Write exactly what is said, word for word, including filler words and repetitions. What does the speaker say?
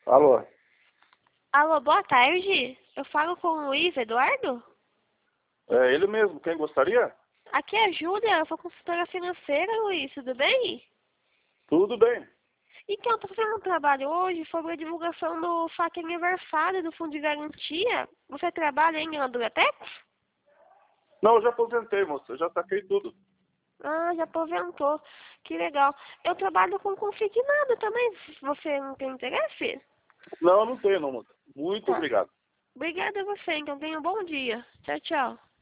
Alô? Alô, boa tarde. Eu falo com o Luiz Eduardo? É ele mesmo, quem gostaria? Aqui é a Júlia, eu sou consultora financeira, Luiz, tudo bem? Tudo bem. Então, estou fazendo um trabalho hoje sobre a divulgação do F A Q Aniversário do Fundo de Garantia. Você trabalha ainda na Duratec? Não, eu já aposentei, moça, eu já saquei tudo. Ah, já aposentou. Que legal. Eu trabalho com consignado também. Você não tem interesse? Não, eu não tenho não, moça. Muito Tá. obrigado. Obrigada a você, então tenha um bom dia. Tchau, tchau.